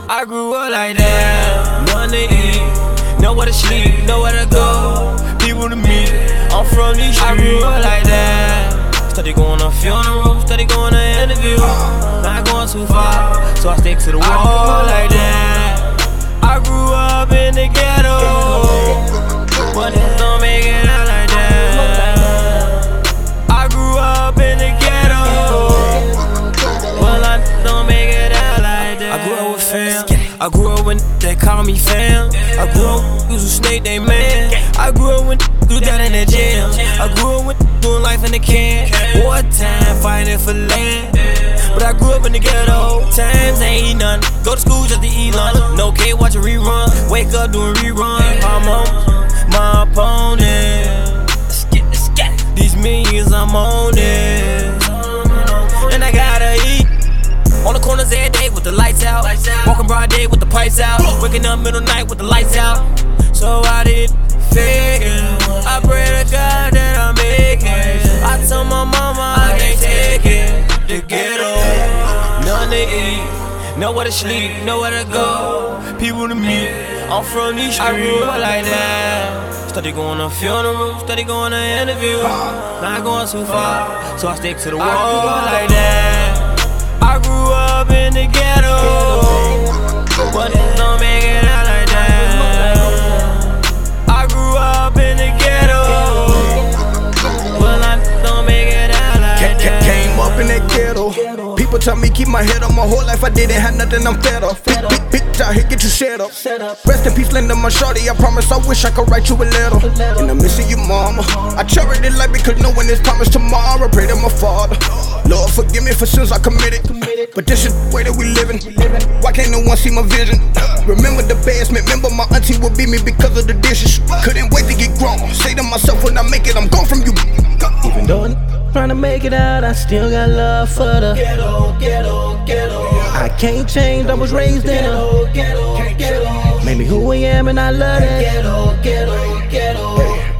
I grew up like that. Nothing to eat, nowhere to sleep, nowhere to go. People to meet, I'm from these streets. I grew up like that. Steady going to funerals, steady going to interviews. Not going too far, so I stick to the wall like that. I grew up in the ghetto, but it don't make it out like that. I grew up in the ghetto, well I don't make it out like that. I grew up with fam, I grew up when they call me fam. I grew up with a snake they man. I grew up when do that in the gym. I grew up with doing life in the can. Wartime fighting for land, but I grew up in the ghetto. Times ain't nothing. Go to school just to eat lunch. No kid watch a rerun. Wake up doing rerun. I'm on my opponent. These millions I'm on it, and I gotta eat. On the corners every day with the lights out. Walking broad day with the pipes out. Waking up middle night with the lights out. So I didn't figure. I pray to God that I make it. I told my mama I can't take it. The ghetto, nothing to eat, nowhere to sleep, nowhere to go. People to meet, I'm from these streets. I grew up like that. Steady going to funerals, steady going to interviews. Not going too far, so I stick to the wall like that. I grew up in the ghetto, but it don't make it out like that. I grew up in the ghetto, well I don't make it out like that. Came up in that ghetto. People tell me keep my head up. My whole life I didn't have nothing, I'm fed up. Bitch out here, get you set up. Rest in peace, Linda, my shorty. I promise I wish I could write you a letter. And I'm missing you, mama. I cherish this life because no one is promised tomorrow. Pray to my father, Lord forgive me for sins I committed. But this is the way that we living. Why can't no one see my vision? Remember the basement, remember my auntie would beat me because of the dishes. Couldn't wait to get grown. Say to myself when I make it, I'm gone from you. Even though I'm trying to make it out, I still got love for the ghetto. I can't change, I was raised in a ghetto. Made me who I am and I love it. Ghetto.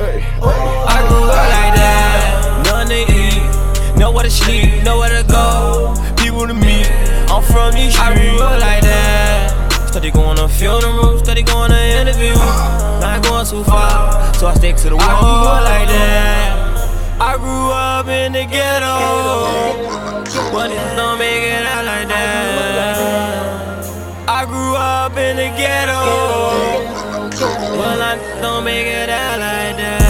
I grew up like that. Nothing to eat, nowhere to sleep, nowhere to go. People to meet, I'm from these streets. I grew up like that. Steady going to funerals, steady going to interviews. Not going too far, so I stick to the wall. I grew up like that. I grew up in the ghetto, but it don't make it out like that. I grew up in the ghetto, well I don't make it out like that.